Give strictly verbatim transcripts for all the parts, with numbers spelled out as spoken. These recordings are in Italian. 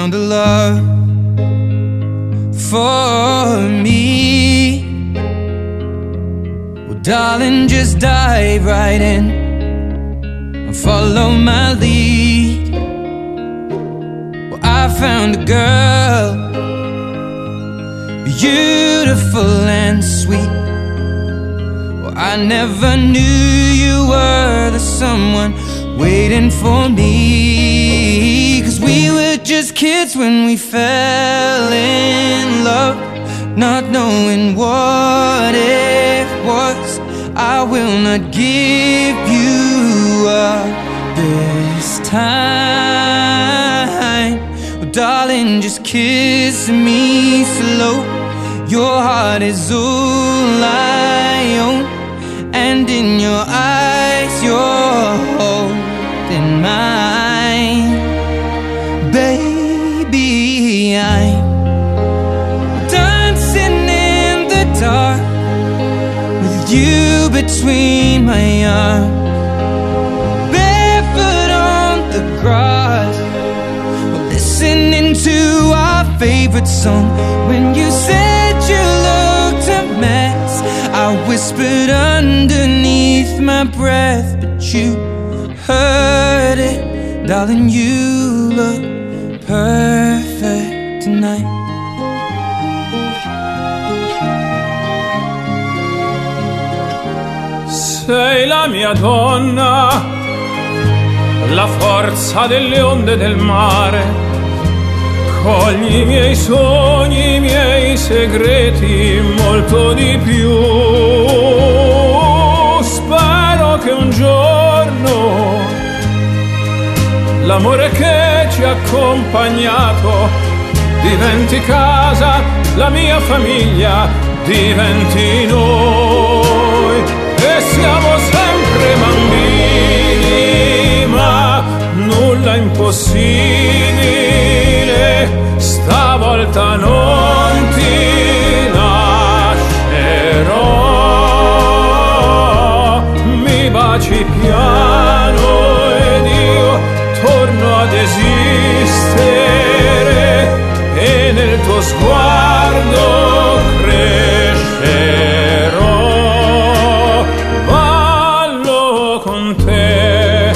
found a love for me. Well, darling, just dive right in and follow my lead. Well, I found a girl, beautiful and sweet. Well, I never knew you were the someone waiting for me. Cause we were just kids when we fell in love, not knowing what it was. I will not give you up this time. Oh, darling, just kiss me slow. Your heart is all I own, and in your eyes you're holding mine. Baby, I'm dancing in the dark with you between my arms, barefoot on the grass, listening to our favorite song. When you said you looked a mess, I whispered underneath my breath, but you heard it. Darling, you look perfect tonight. Sei la mia donna, la forza delle onde del mare. Cogli i miei sogni, i miei segreti, molto di più. Spero che un giorno l'amore che ci ha accompagnato diventi casa, la mia famiglia diventi noi. E siamo sempre bambini, ma nulla impossibile. Stavolta non ti lascerò. Mi baci piano ed io torno ad esistere, e nel tuo sguardo crescerò. Ballo con te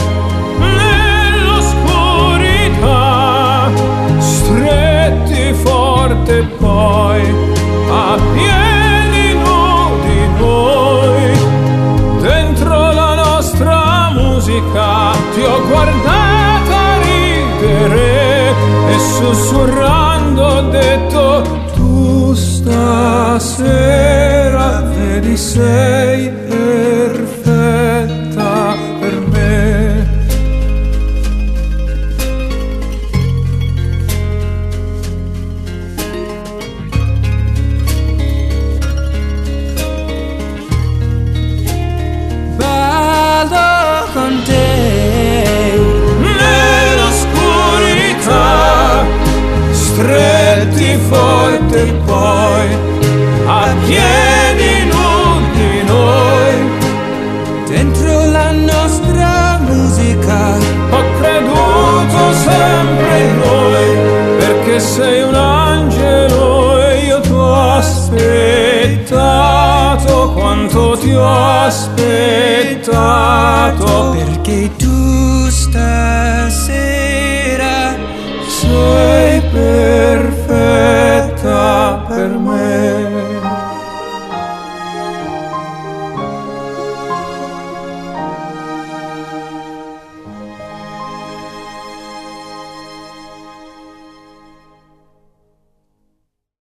nell'oscurità, stretti forte poi a piedi nudi noi. Dentro la nostra musica ti ho guardata ridere e sussurrando ho detto: tu stasera vedi sei perfetta per me. Ballo con te nell'oscurità, stretti forte poi a piedi nudi noi. dentro la nostra musica. Ho creduto sempre in noi, perché sei un angelo e io ti ho aspettato. Quanto ti ho aspettato, perché tu stai